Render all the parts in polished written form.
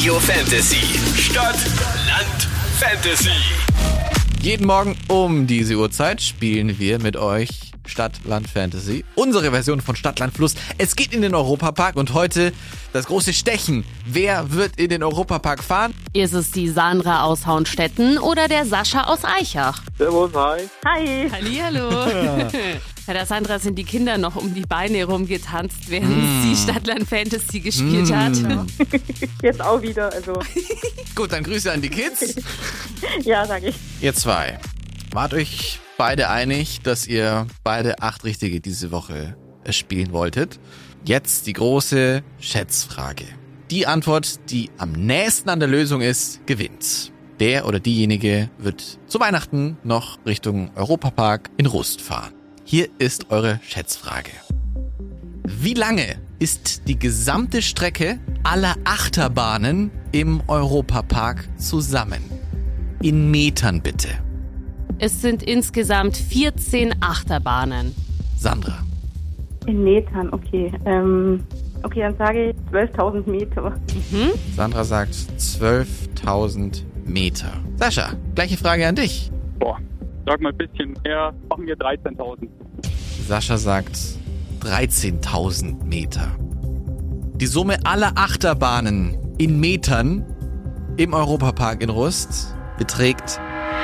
Radio Fantasy. Stadt, Land, Fantasy. Jeden Morgen um diese Uhrzeit spielen wir mit euch Stadt, Land, Fantasy. Unsere Version von Stadt, Land, Fluss. Es geht in den Europapark und heute das große Stechen. Wer wird in den Europapark fahren? Ist es die Sandra aus Hauenstetten oder der Sascha aus Eichach? Servus, hi. Hi. Hallihallo. Bei der Sandra sind die Kinder noch um die Beine rumgetanzt, während sie Stadtland Fantasy gespielt hat. Jetzt auch wieder, also. Gut, dann Grüße an die Kids. Ja, sag ich. Ihr zwei, wart euch beide einig, dass ihr beide 8 Richtige diese Woche spielen wolltet? Jetzt die große Schätzfrage. Die Antwort, die am nächsten an der Lösung ist, gewinnt. Der oder diejenige wird zu Weihnachten noch Richtung Europapark in Rust fahren. Hier ist eure Schätzfrage. Wie lange ist die gesamte Strecke aller Achterbahnen im Europapark zusammen? In Metern bitte. Es sind insgesamt 14 Achterbahnen. Sandra. In Metern, okay. Okay, dann sage ich 12.000 Meter. Sandra sagt 12.000 Meter. Sascha, gleiche Frage an dich. Boah, sag mal ein bisschen mehr. Machen wir 13.000. Sascha sagt 13.000 Meter. Die Summe aller Achterbahnen in Metern im Europapark in Rust beträgt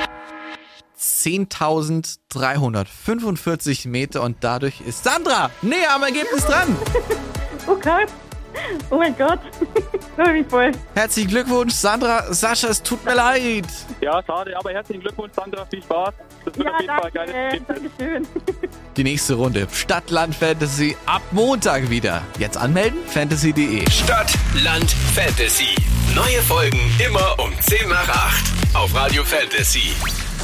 10.345 Meter und dadurch ist Sandra näher am Ergebnis dran. Oh Gott. Oh mein Gott. Sorry, voll. Herzlichen Glückwunsch, Sandra. Sascha, es tut mir leid. Ja, schade, aber herzlichen Glückwunsch, Sandra. Viel Spaß. Das wird auf jeden Fall ein geiles Ergebnis. Dankeschön. Die nächste Runde Stadt, Land, Fantasy ab Montag wieder. Jetzt anmelden, fantasy.de. Stadt, Land, Fantasy. Neue Folgen immer um 10 nach 8 auf Radio Fantasy.